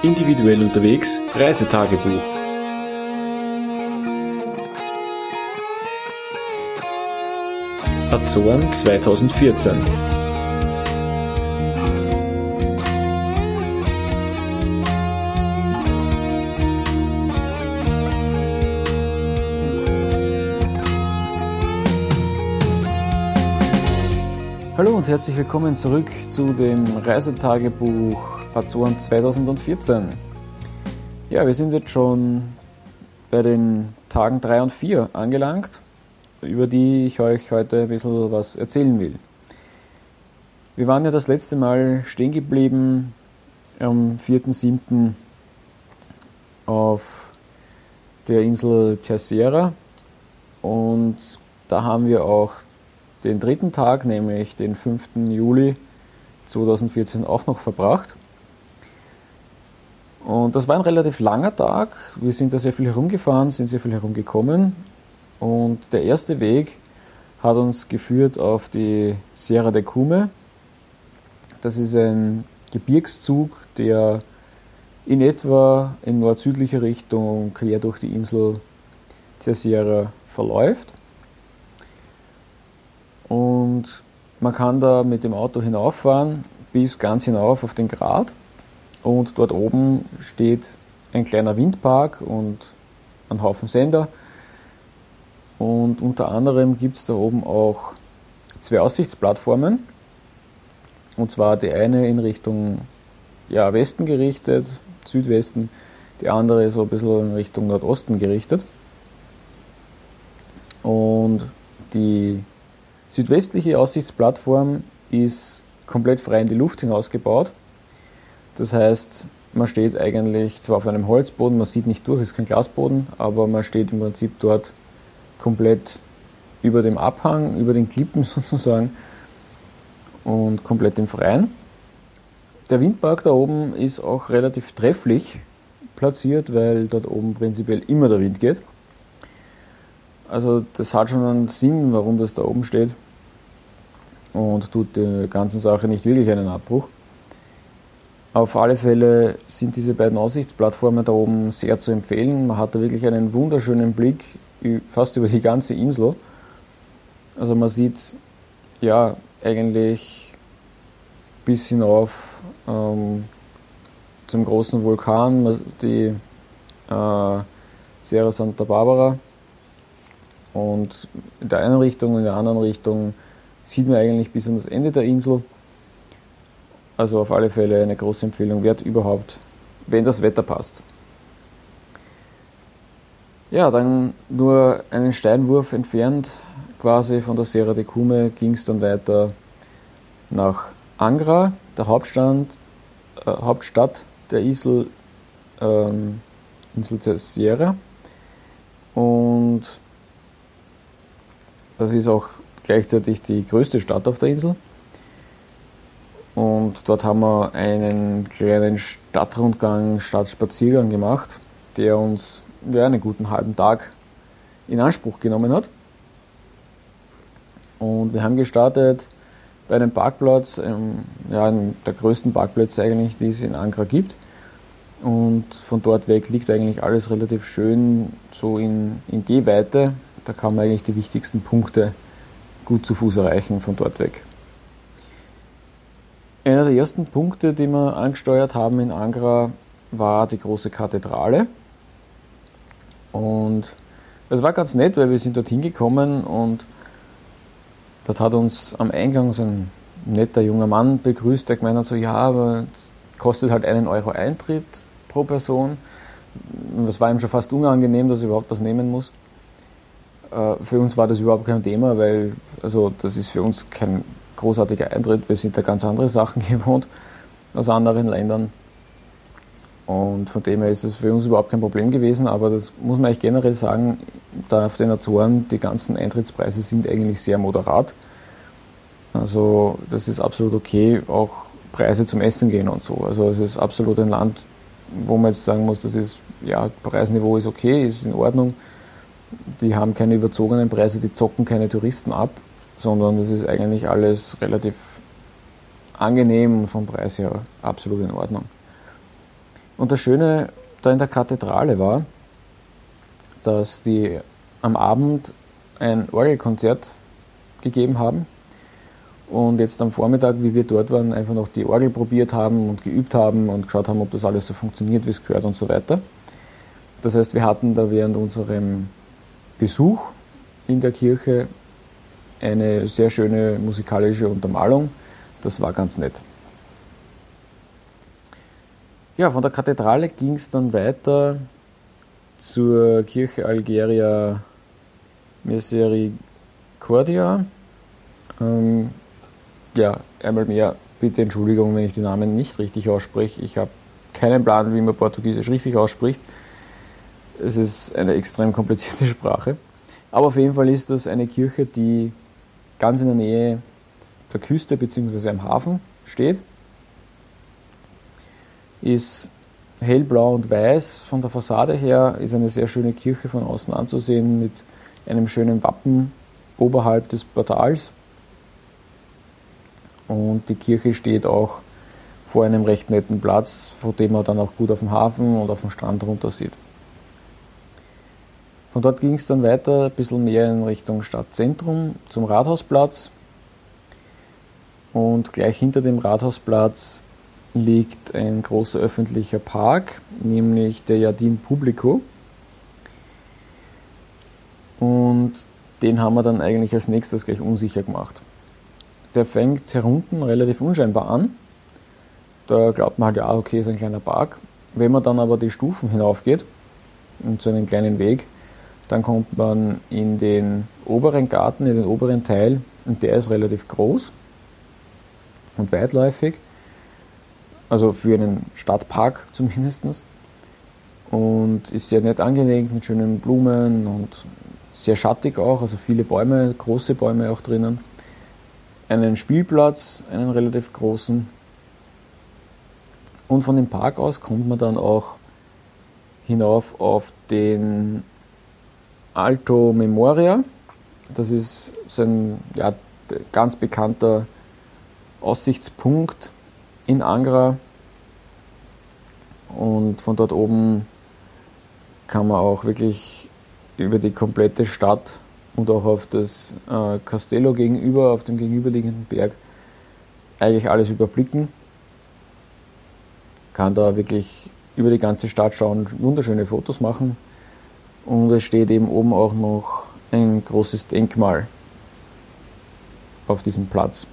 Individuell unterwegs, Reisetagebuch. Azoren 2014. Hallo und herzlich willkommen zurück zu dem Reisetagebuch Azoren 2014. Ja, wir sind jetzt schon bei den Tagen 3 und 4 angelangt, über die ich euch heute ein bisschen was erzählen will. Wir waren ja das letzte Mal stehen geblieben am 4.7. auf der Insel Terceira und da haben wir auch den dritten Tag, nämlich den 5. Juli 2014 auch noch verbracht. Und das war ein relativ langer Tag. Wir sind da sehr viel herumgefahren, sind sehr viel herumgekommen. Und der erste Weg hat uns geführt auf die Serra de Cume. Das ist ein Gebirgszug, der in etwa in nord-südlicher Richtung quer durch die Insel Terceira verläuft. Und man kann da mit dem Auto hinauffahren bis ganz hinauf auf den Grat. Und dort oben steht ein kleiner Windpark und ein Haufen Sender. Und unter anderem gibt es da oben auch 2 Aussichtsplattformen. Und zwar die eine in Richtung Westen gerichtet, Südwesten, die andere so ein bisschen in Richtung Nordosten gerichtet. Und die südwestliche Aussichtsplattform ist komplett frei in die Luft hinausgebaut. Das heißt, man steht eigentlich zwar auf einem Holzboden, man sieht nicht durch, es ist kein Glasboden, aber man steht im Prinzip dort komplett über dem Abhang, über den Klippen sozusagen und komplett im Freien. Der Windpark da oben ist auch relativ trefflich platziert, weil dort oben prinzipiell immer der Wind geht. Also das hat schon einen Sinn, warum das da oben steht und tut der ganzen Sache nicht wirklich einen Abbruch. Auf alle Fälle sind diese beiden Aussichtsplattformen da oben sehr zu empfehlen. Man hat da wirklich einen wunderschönen Blick fast über die ganze Insel. Also man sieht eigentlich bis hinauf zum großen Vulkan, die Serra Santa Barbara. Und in der einen Richtung und in der anderen Richtung sieht man eigentlich bis an das Ende der Insel. Also auf alle Fälle eine große Empfehlung wert überhaupt, wenn das Wetter passt. Ja, dann nur einen Steinwurf entfernt, quasi von der Serra de Cume, ging es dann weiter nach Angra, der Hauptstadt der Insel Terceira. Und das ist auch gleichzeitig die größte Stadt auf der Insel. Und dort haben wir einen kleinen Stadtspaziergang gemacht, der uns einen guten halben Tag in Anspruch genommen hat. Und wir haben gestartet bei einem Parkplatz, einem der größten Parkplätze eigentlich, die es in Angra gibt. Und von dort weg liegt eigentlich alles relativ schön so in Gehweite. Da kann man eigentlich die wichtigsten Punkte gut zu Fuß erreichen von dort weg. Einer der ersten Punkte, die wir angesteuert haben in Angra, war die große Kathedrale. Und das war ganz nett, weil wir sind dort hingekommen und dort hat uns am Eingang so ein netter junger Mann begrüßt, der gemeint hat so, aber es kostet halt 1 Euro Eintritt pro Person. Und das war ihm schon fast unangenehm, dass er überhaupt was nehmen muss. Für uns war das überhaupt kein Thema, weil das ist für uns kein großartiger Eintritt. Wir sind da ganz andere Sachen gewohnt aus anderen Ländern. Und von dem her ist das für uns überhaupt kein Problem gewesen. Aber das muss man eigentlich generell sagen, da auf den Azoren, die ganzen Eintrittspreise sind eigentlich sehr moderat. Also das ist absolut okay, auch Preise zum Essen gehen und so. Also es ist absolut ein Land, wo man jetzt sagen muss, das ist, Preisniveau ist okay, ist in Ordnung. Die haben keine überzogenen Preise, die zocken keine Touristen ab, sondern das ist eigentlich alles relativ angenehm und vom Preis her absolut in Ordnung. Und das Schöne da in der Kathedrale war, dass die am Abend ein Orgelkonzert gegeben haben und jetzt am Vormittag, wie wir dort waren, einfach noch die Orgel probiert haben und geübt haben und geschaut haben, ob das alles so funktioniert, wie es gehört und so weiter. Das heißt, wir hatten da während unserem Besuch in der Kirche eine sehr schöne musikalische Untermalung. Das war ganz nett. Ja, von der Kathedrale ging es dann weiter zur Kirche Algeria Misericordia. Ja, einmal mehr bitte Entschuldigung, wenn ich die Namen nicht richtig ausspreche. Ich habe keinen Plan, wie man Portugiesisch richtig ausspricht. Es ist eine extrem komplizierte Sprache. Aber auf jeden Fall ist das eine Kirche, die ganz in der Nähe der Küste bzw. am Hafen steht. Ist hellblau und weiß von der Fassade her, ist eine sehr schöne Kirche von außen anzusehen mit einem schönen Wappen oberhalb des Portals. Und die Kirche steht auch vor einem recht netten Platz, von dem man dann auch gut auf den Hafen und auf den Strand runter sieht. Von dort ging es dann weiter, ein bisschen mehr in Richtung Stadtzentrum zum Rathausplatz. Und gleich hinter dem Rathausplatz liegt ein großer öffentlicher Park, nämlich der Jardin Publico. Und den haben wir dann eigentlich als nächstes gleich unsicher gemacht. Der fängt herunten relativ unscheinbar an. Da glaubt man halt, ja, okay, ist ein kleiner Park. Wenn man dann aber die Stufen hinaufgeht, und so einen kleinen Weg, dann kommt man in den oberen Garten, in den oberen Teil, und der ist relativ groß und weitläufig, also für einen Stadtpark zumindest, und ist sehr nett angelegt mit schönen Blumen und sehr schattig auch, also viele Bäume, große Bäume auch drinnen. Einen Spielplatz, einen relativ großen, und von dem Park aus kommt man dann auch hinauf auf den Alto Memoria. Das ist so ein ganz bekannter Aussichtspunkt in Angra, und von dort oben kann man auch wirklich über die komplette Stadt und auch auf das Castello gegenüber, auf dem gegenüberliegenden Berg, eigentlich alles überblicken. Kann da wirklich über die ganze Stadt schauen, wunderschöne Fotos machen. Und es steht eben oben auch noch ein großes Denkmal auf diesem Platz.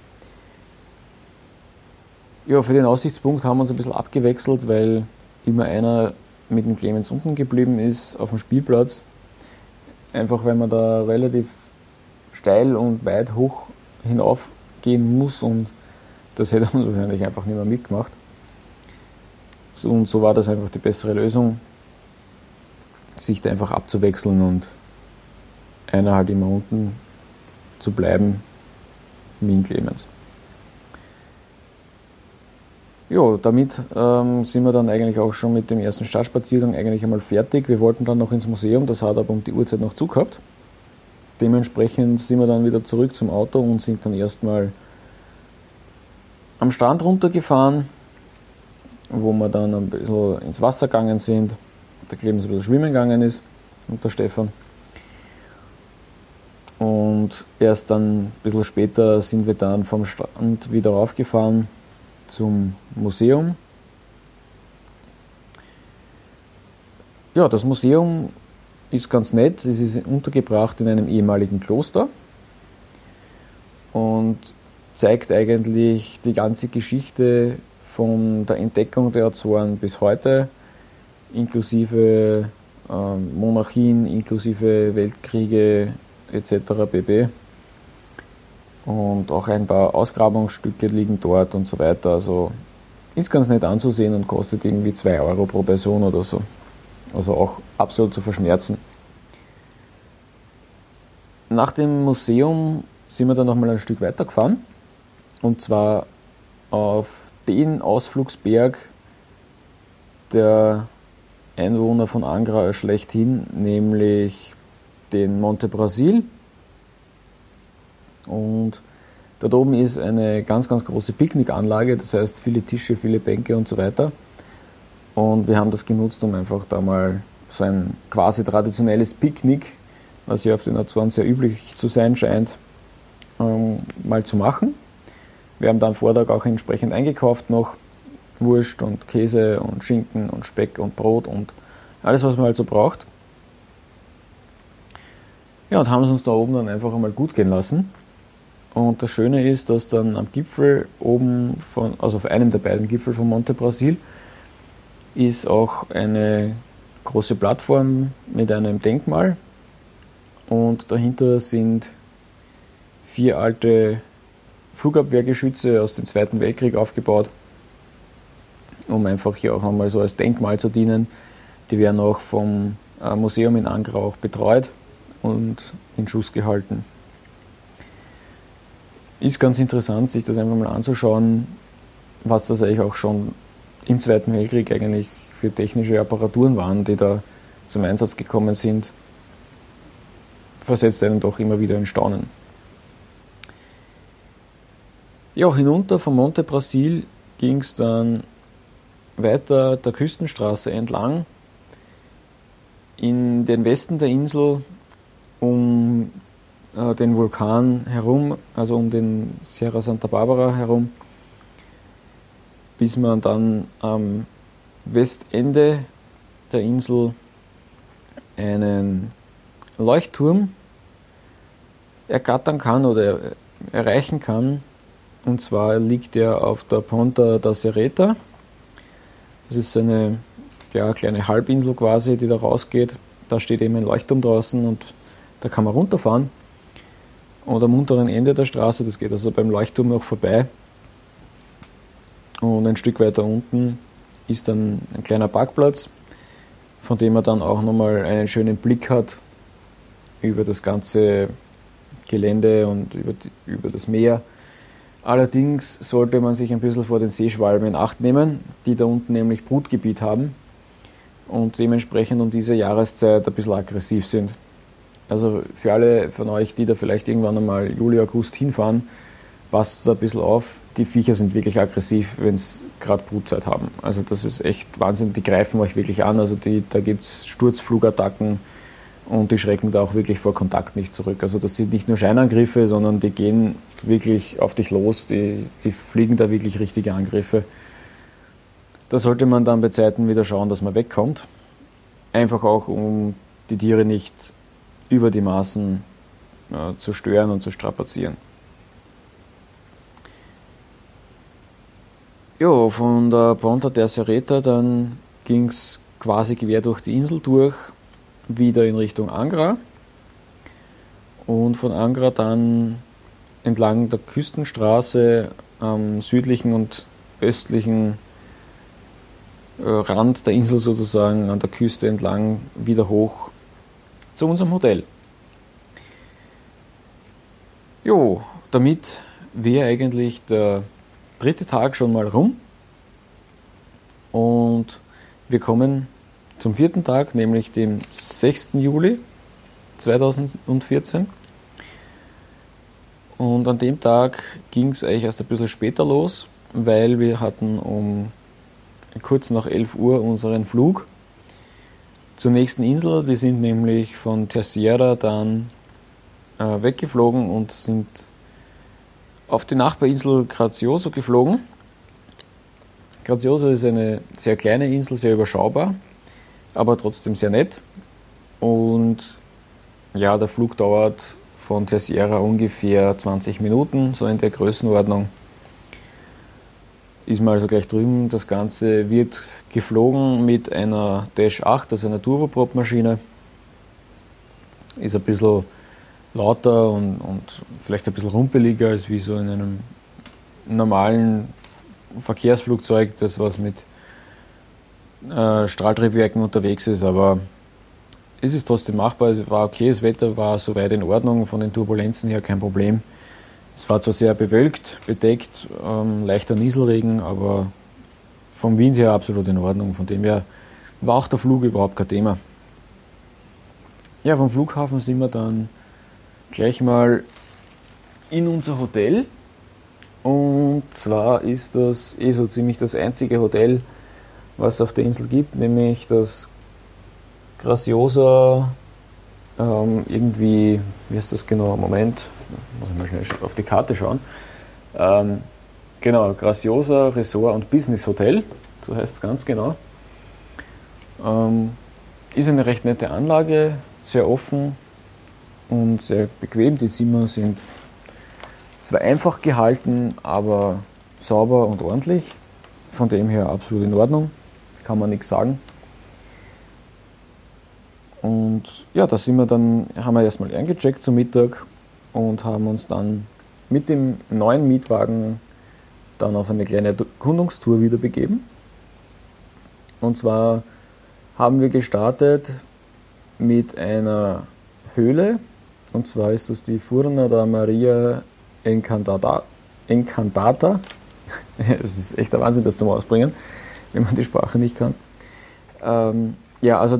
Ja, für den Aussichtspunkt haben wir uns ein bisschen abgewechselt, weil immer einer mit dem Clemens unten geblieben ist auf dem Spielplatz. Einfach weil man da relativ steil und weit hoch hinaufgehen muss, und das hätte man wahrscheinlich einfach nicht mehr mitgemacht. Und so war das einfach die bessere Lösung, sich da einfach abzuwechseln und einer halt immer unten zu bleiben, wie in Clemens. Ja, damit sind wir dann eigentlich auch schon mit dem ersten Stadtspaziergang eigentlich einmal fertig. Wir wollten dann noch ins Museum, das hat aber um die Uhrzeit noch zu gehabt. Dementsprechend sind wir dann wieder zurück zum Auto und sind dann erstmal am Strand runtergefahren, wo wir dann ein bisschen ins Wasser gegangen sind. Der Clemens ein bisschen schwimmen gegangen ist und der Stefan. Und erst dann ein bisschen später sind wir dann vom Strand wieder raufgefahren zum Museum. Ja, das Museum ist ganz nett. Es ist untergebracht in einem ehemaligen Kloster und zeigt eigentlich die ganze Geschichte von der Entdeckung der Azoren bis heute, inklusive Monarchien, inklusive Weltkriege etc. pp. Und auch ein paar Ausgrabungsstücke liegen dort und so weiter. Also ist ganz nett anzusehen und kostet irgendwie 2 Euro pro Person oder so. Also auch absolut zu verschmerzen. Nach dem Museum sind wir dann nochmal ein Stück weiter gefahren. Und zwar auf den Ausflugsberg der Einwohner von Angra schlechthin, nämlich den Monte Brasil. Und dort oben ist eine ganz, ganz große Picknickanlage, das heißt viele Tische, viele Bänke und so weiter. Und wir haben das genutzt, um einfach da mal so ein quasi traditionelles Picknick, was ja auf den Azoren sehr üblich zu sein scheint, mal zu machen. Wir haben da am Vortag auch entsprechend eingekauft noch Wurst und Käse und Schinken und Speck und Brot und alles, was man halt so braucht. Ja, und haben es uns da oben dann einfach einmal gut gehen lassen. Und das Schöne ist, dass dann am Gipfel oben, also auf einem der beiden Gipfel von Monte Brasil, ist auch eine große Plattform mit einem Denkmal. Und dahinter sind 4 alte Flugabwehrgeschütze aus dem Zweiten Weltkrieg aufgebaut, um einfach hier auch einmal so als Denkmal zu dienen. Die werden auch vom Museum in Angra auch betreut und in Schuss gehalten. Ist ganz interessant, sich das einfach mal anzuschauen, was das eigentlich auch schon im Zweiten Weltkrieg eigentlich für technische Apparaturen waren, die da zum Einsatz gekommen sind. Versetzt einen doch immer wieder in Staunen. Ja, hinunter von Monte Brasil ging es dann weiter der Küstenstraße entlang in den Westen der Insel, um den Vulkan herum, also um den Sierra Santa Barbara herum, bis man dann am Westende der Insel einen Leuchtturm ergattern kann oder erreichen kann. Und zwar liegt er auf der Ponta da Serreta. Das ist eine kleine Halbinsel quasi, die da rausgeht. Da steht eben ein Leuchtturm draußen und da kann man runterfahren. Und am unteren Ende der Straße, das geht also beim Leuchtturm noch vorbei. Und ein Stück weiter unten ist dann ein kleiner Parkplatz, von dem man dann auch nochmal einen schönen Blick hat über das ganze Gelände und über das Meer. Allerdings sollte man sich ein bisschen vor den Seeschwalben in Acht nehmen, die da unten nämlich Brutgebiet haben und dementsprechend um diese Jahreszeit ein bisschen aggressiv sind. Also für alle von euch, die da vielleicht irgendwann einmal Juli, August hinfahren, passt da ein bisschen auf. Die Viecher sind wirklich aggressiv, wenn sie gerade Brutzeit haben. Also das ist echt Wahnsinn, die greifen euch wirklich an. Also da gibt es Sturzflugattacken und die schrecken da auch wirklich vor Kontakt nicht zurück. Also das sind nicht nur Scheinangriffe, sondern die gehen wirklich auf dich los, die fliegen da wirklich richtige Angriffe. Da sollte man dann bei Zeiten wieder schauen, dass man wegkommt. Einfach auch, um die Tiere nicht über die Maßen zu stören und zu strapazieren. Ja, von der Ponta da Serreta dann ging es quasi quer durch die Insel durch, wieder in Richtung Angra und von Angra dann entlang der Küstenstraße am südlichen und östlichen Rand der Insel sozusagen, an der Küste entlang, wieder hoch zu unserem Hotel. Jo, damit wäre eigentlich der 3. Tag schon mal rum und wir kommen zum 4. Tag, nämlich dem 6. Juli 2014. Und an dem Tag ging es eigentlich erst ein bisschen später los, weil wir hatten um kurz nach 11 Uhr unseren Flug zur nächsten Insel. Wir sind nämlich von Terceira dann weggeflogen und sind auf die Nachbarinsel Gracioso geflogen. Gracioso ist eine sehr kleine Insel, sehr überschaubar, aber trotzdem sehr nett. Und ja, der Flug dauert von Terceira ungefähr 20 Minuten, so in der Größenordnung. Ist mal also gleich drüben. Das Ganze wird geflogen mit einer Dash 8, also einer Turboprop-Maschine. Ist ein bisschen lauter und vielleicht ein bisschen rumpeliger als wie so in einem normalen Verkehrsflugzeug, das was mit Strahltriebwerken unterwegs ist, aber es ist trotzdem machbar. Es war okay, das Wetter war soweit in Ordnung, von den Turbulenzen her kein Problem. Es war zwar sehr bewölkt, bedeckt, leichter Nieselregen, aber vom Wind her absolut in Ordnung. Von dem her war auch der Flug überhaupt kein Thema. Ja, vom Flughafen sind wir dann gleich mal in unser Hotel. Und zwar ist das so ziemlich das einzige Hotel, was es auf der Insel gibt, nämlich das Graciosa, irgendwie, wie ist das genau? Moment, muss ich mal schnell auf die Karte schauen. Genau, Graciosa Resort und Business Hotel, so heißt es ganz genau. Ist eine recht nette Anlage, sehr offen und sehr bequem. Die Zimmer sind zwar einfach gehalten, aber sauber und ordentlich. Von dem her absolut in Ordnung, kann man nichts sagen. Und ja, da haben wir erstmal eingecheckt zum Mittag und haben uns dann mit dem neuen Mietwagen dann auf eine kleine Erkundungstour wieder begeben. Und zwar haben wir gestartet mit einer Höhle, und zwar ist das die Furna da Maria Encantata. Es ist echt der Wahnsinn, das zum Ausbringen, wenn man die Sprache nicht kann. Ja, also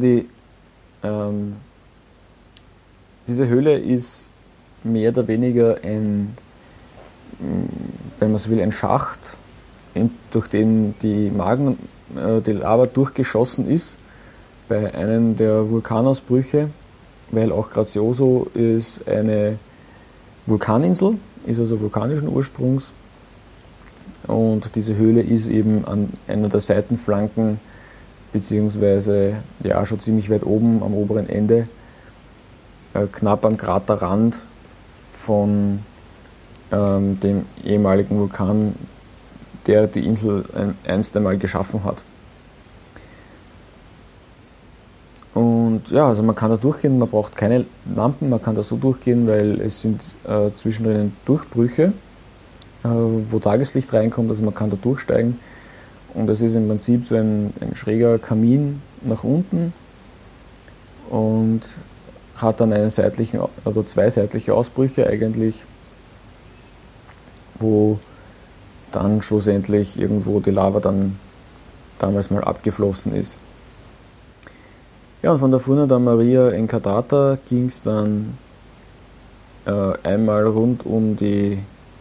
diese Höhle ist mehr oder weniger wenn man so will, ein Schacht, durch den die Lava durchgeschossen ist bei einem der Vulkanausbrüche, weil auch Gracioso ist eine Vulkaninsel, ist also vulkanischen Ursprungs, und diese Höhle ist eben an einer der Seitenflanken beziehungsweise ja schon ziemlich weit oben am oberen Ende, knapp am Kraterrand von dem ehemaligen Vulkan, der die Insel einst einmal geschaffen hat. Und ja, also man kann da durchgehen, man braucht keine Lampen, man kann da so durchgehen, weil es sind zwischendrin Durchbrüche, wo Tageslicht reinkommt, also man kann da durchsteigen. Und es ist im Prinzip so ein schräger Kamin nach unten und hat dann zwei seitliche Ausbrüche eigentlich, wo dann schlussendlich irgendwo die Lava dann damals mal abgeflossen ist. Ja, und von der Furna da Maria Encantata ging es dann einmal rund um die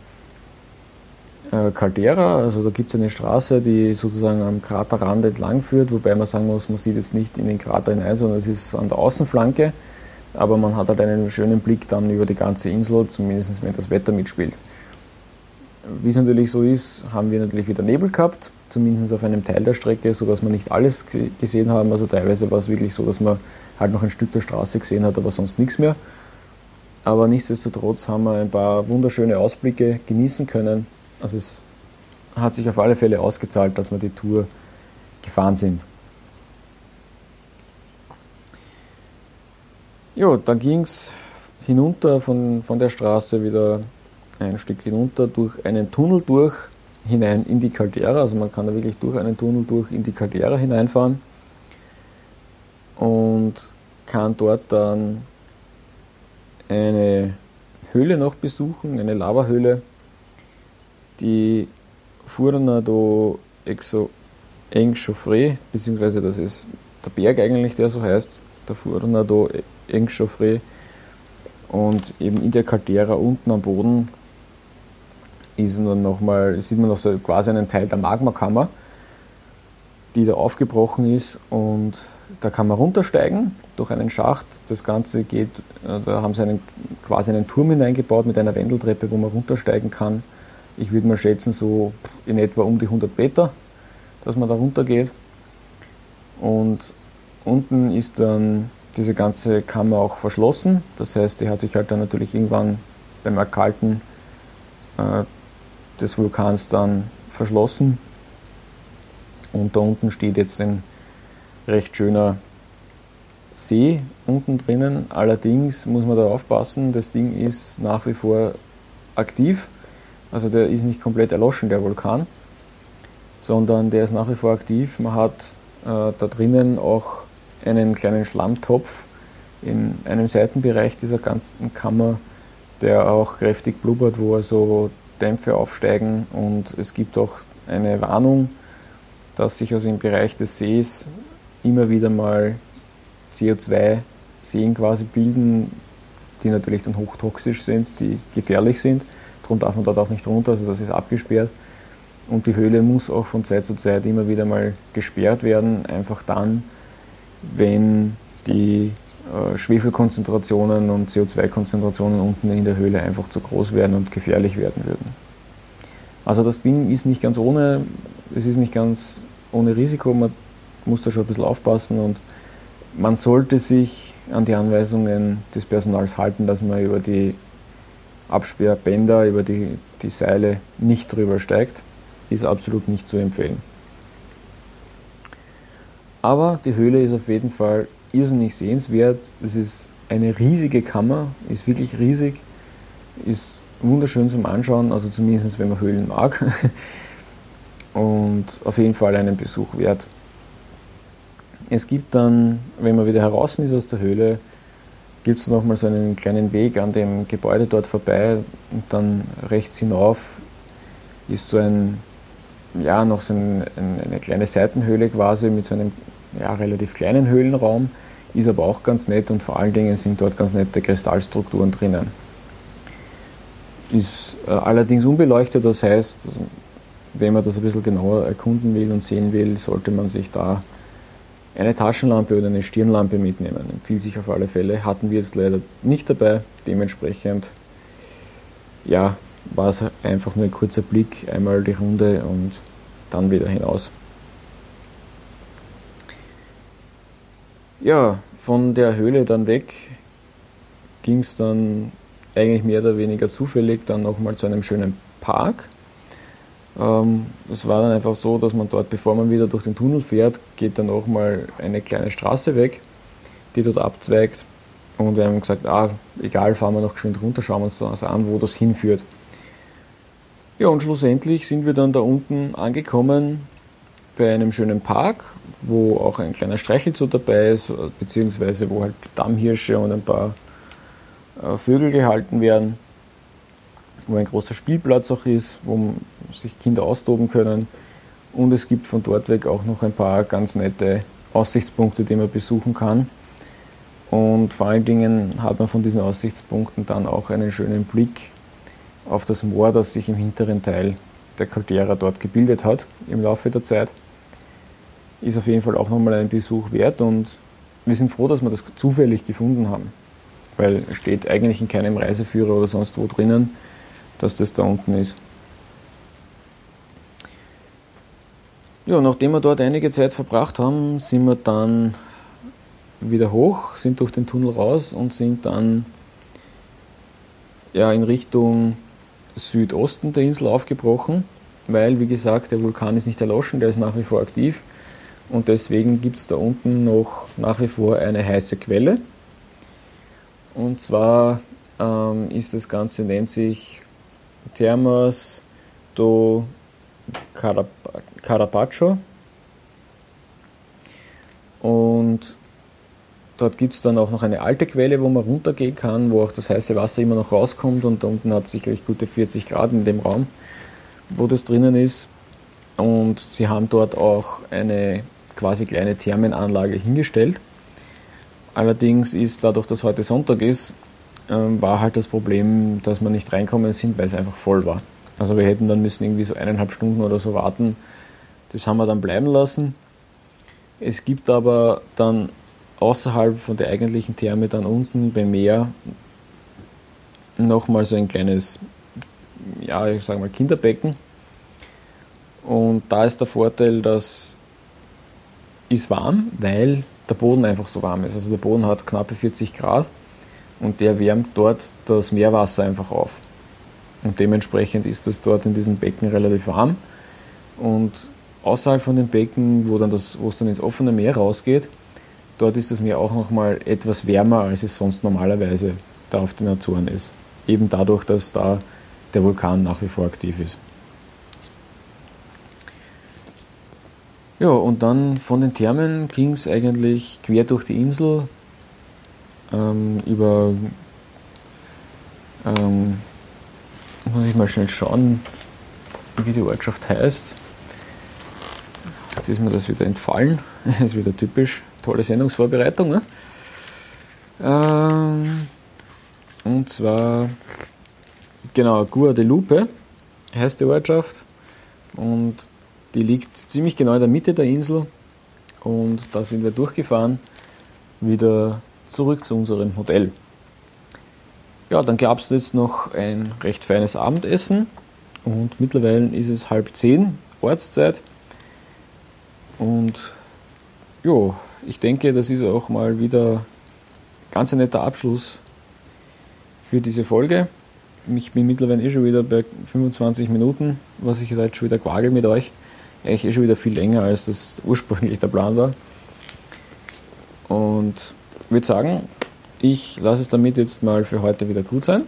Caldera, also da gibt es eine Straße, die sozusagen am Kraterrand entlang führt, wobei man sagen muss, man sieht jetzt nicht in den Krater hinein, sondern es ist an der Außenflanke, aber man hat halt einen schönen Blick dann über die ganze Insel, zumindest wenn das Wetter mitspielt. Wie es natürlich so ist, haben wir natürlich wieder Nebel gehabt, zumindest auf einem Teil der Strecke, sodass wir nicht alles gesehen haben, also teilweise war es wirklich so, dass man halt noch ein Stück der Straße gesehen hat, aber sonst nichts mehr. Aber nichtsdestotrotz haben wir ein paar wunderschöne Ausblicke genießen können. Also es hat sich auf alle Fälle ausgezahlt, dass wir die Tour gefahren sind. Ja, dann ging es hinunter von der Straße wieder ein Stück hinunter durch einen Tunnel hinein in die Caldera. Also man kann da wirklich durch einen Tunnel in die Caldera hineinfahren und kann dort dann eine Höhle noch besuchen, eine Lavahöhle, die Furna do Enxofre, beziehungsweise das ist der Berg eigentlich, der so heißt, der Furna do Enxofre, und eben in der Caldera unten am Boden sieht man noch so quasi einen Teil der Magmakammer, die da aufgebrochen ist, und da kann man runtersteigen durch einen Schacht. Das Ganze geht, da haben sie quasi einen Turm hineingebaut mit einer Wendeltreppe, wo man runtersteigen kann. Ich würde mal schätzen, so in etwa um die 100 Meter, dass man da runter geht. Und unten ist dann diese ganze Kammer auch verschlossen. Das heißt, die hat sich halt dann natürlich irgendwann beim Erkalten des Vulkans dann verschlossen. Und da unten steht jetzt ein recht schöner See unten drinnen. Allerdings muss man da aufpassen, das Ding ist nach wie vor aktiv. Also der ist nicht komplett erloschen, der Vulkan, sondern der ist nach wie vor aktiv. Man hat da drinnen auch einen kleinen Schlammtopf in einem Seitenbereich dieser ganzen Kammer, der auch kräftig blubbert, wo also Dämpfe aufsteigen, und es gibt auch eine Warnung, dass sich also im Bereich des Sees immer wieder mal CO2-Seen quasi bilden, die natürlich dann hochtoxisch sind, die gefährlich sind. Darum darf man dort auch nicht runter, also das ist abgesperrt. Und die Höhle muss auch von Zeit zu Zeit immer wieder mal gesperrt werden, einfach dann, wenn die Schwefelkonzentrationen und CO2-Konzentrationen unten in der Höhle einfach zu groß werden und gefährlich werden würden. Also das Ding ist nicht ganz ohne, es ist nicht ganz ohne Risiko, man muss da schon ein bisschen aufpassen und man sollte sich an die Anweisungen des Personals halten, dass man über die Absperrbänder, über die Seile nicht drüber steigt. Ist absolut nicht zu empfehlen. Aber die Höhle ist auf jeden Fall irrsinnig sehenswert. Es ist eine riesige Kammer, ist wirklich riesig, ist wunderschön zum Anschauen, also zumindest wenn man Höhlen mag. Und auf jeden Fall einen Besuch wert. Es gibt dann, wenn man wieder heraus ist aus der Höhle, gibt es nochmal so einen kleinen Weg an dem Gebäude dort vorbei und dann rechts hinauf ist so noch so eine kleine Seitenhöhle quasi mit so einem relativ kleinen Höhlenraum, ist aber auch ganz nett und vor allen Dingen sind dort ganz nette Kristallstrukturen drinnen. Ist allerdings unbeleuchtet, das heißt, wenn man das ein bisschen genauer erkunden will und sehen will, sollte man sich da eine Taschenlampe oder eine Stirnlampe mitnehmen. Empfiehlt sich auf alle Fälle. Hatten wir jetzt leider nicht dabei. Dementsprechend war es einfach nur ein kurzer Blick, einmal die Runde und dann wieder hinaus. Ja, von der Höhle dann weg ging es dann eigentlich mehr oder weniger zufällig dann nochmal zu einem schönen Park. Es war dann einfach so, dass man dort, bevor man wieder durch den Tunnel fährt, geht dann auch mal eine kleine Straße weg, die dort abzweigt. Und wir haben gesagt, egal, fahren wir noch geschwind runter, schauen wir uns das an, wo das hinführt. Ja, und schlussendlich sind wir dann da unten angekommen bei einem schönen Park, wo auch ein kleiner Streichelzoo dabei ist, beziehungsweise wo halt Dammhirsche und ein paar Vögel gehalten werden, wo ein großer Spielplatz auch ist, wo sich Kinder austoben können. Und es gibt von dort weg auch noch ein paar ganz nette Aussichtspunkte, die man besuchen kann. Und vor allen Dingen hat man von diesen Aussichtspunkten dann auch einen schönen Blick auf das Moor, das sich im hinteren Teil der Caldera dort gebildet hat im Laufe der Zeit. Ist auf jeden Fall auch nochmal einen Besuch wert und wir sind froh, dass wir das zufällig gefunden haben, weil es steht eigentlich in keinem Reiseführer oder sonst wo drinnen, dass das da unten ist. Ja, nachdem wir dort einige Zeit verbracht haben, sind wir dann wieder hoch, sind durch den Tunnel raus und sind dann in Richtung Südosten der Insel aufgebrochen, weil, wie gesagt, der Vulkan ist nicht erloschen, der ist nach wie vor aktiv und deswegen gibt es da unten noch nach wie vor eine heiße Quelle. Und zwar ist das Ganze, nennt sich Termas do Carapaccio und dort gibt es dann auch noch eine alte Quelle, wo man runtergehen kann, wo auch das heiße Wasser immer noch rauskommt und da unten hat es sicherlich gute 40 Grad in dem Raum, wo das drinnen ist. Und sie haben dort auch eine quasi kleine Thermenanlage hingestellt. Allerdings ist dadurch, dass heute Sonntag ist, war halt das Problem, dass wir nicht reinkommen sind, weil es einfach voll war. Also wir hätten dann müssen irgendwie so 1,5 Stunden oder so warten. Das haben wir dann bleiben lassen. Es gibt aber dann außerhalb von der eigentlichen Therme dann unten beim Meer nochmal so ein kleines, ich sage mal Kinderbecken. Und da ist der Vorteil, dass ist warm, weil der Boden einfach so warm ist. Also der Boden hat knappe 40 Grad und der wärmt dort das Meerwasser einfach auf. Und dementsprechend ist es dort in diesem Becken relativ warm. Und außerhalb von dem Becken, wo es dann ins offene Meer rausgeht, dort ist das Meer auch nochmal etwas wärmer, als es sonst normalerweise da auf den Azoren ist. Eben dadurch, dass da der Vulkan nach wie vor aktiv ist. Ja, und dann von den Thermen ging es eigentlich quer durch die Insel über, muss ich mal schnell schauen, wie die Ortschaft heißt. Jetzt ist mir das wieder entfallen, das ist wieder typisch, tolle Sendungsvorbereitung, ne? Und zwar, genau, Guadalupe heißt die Ortschaft. und die liegt ziemlich genau in der Mitte der Insel und da sind wir durchgefahren, wieder zurück zu unserem Hotel. Ja, dann gab es jetzt noch ein recht feines Abendessen und mittlerweile ist es 9:30 Ortszeit und ja, ich denke, das ist auch mal wieder ganz ein netter Abschluss für diese Folge. Ich bin mittlerweile schon wieder bei 25 Minuten, was ich jetzt schon wieder quagel mit euch. Eigentlich schon wieder viel länger, als das ursprünglich der Plan war. Und ich würde sagen, ich lasse es damit jetzt mal für heute wieder gut sein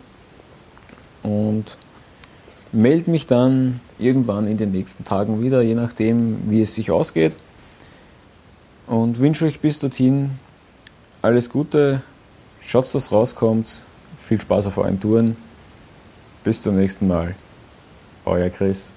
und melde mich dann irgendwann in den nächsten Tagen wieder, je nachdem, wie es sich ausgeht. Und wünsche euch bis dorthin alles Gute, schaut, dass rauskommt, viel Spaß auf euren Touren. Bis zum nächsten Mal. Euer Chris.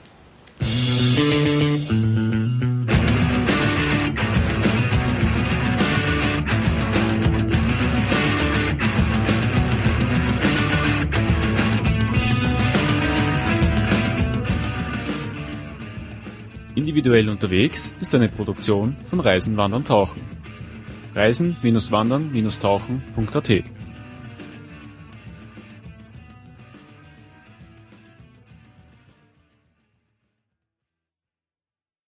Individuell unterwegs ist eine Produktion von Reisen, Wandern, Tauchen. Reisen-Wandern-Tauchen.at